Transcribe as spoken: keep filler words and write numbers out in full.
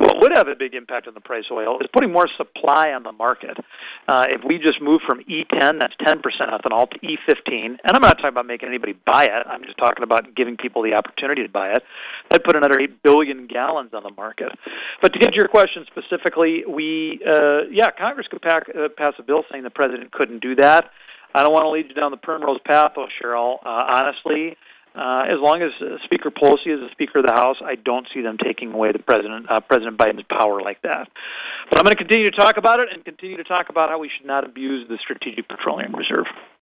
what would have a big impact on the price of oil is putting more supply on the market. Uh, if we just move from E ten, that's ten percent ethanol, to E fifteen, and I'm not talking about making anybody buy it, I'm just talking about giving people the opportunity to buy it, I'd put another eight billion gallons on the market. But to get to your question specifically, we, uh, yeah, Congress could pack, uh, pass a bill saying the president couldn't do that. I don't want to lead you down the primrose path, though, Cheryl. Uh, honestly, uh, as long as uh, Speaker Pelosi is the Speaker of the House, I don't see them taking away the President uh, President Biden's power like that. But I'm going to continue to talk about it and continue to talk about how we should not abuse the Strategic Petroleum Reserve.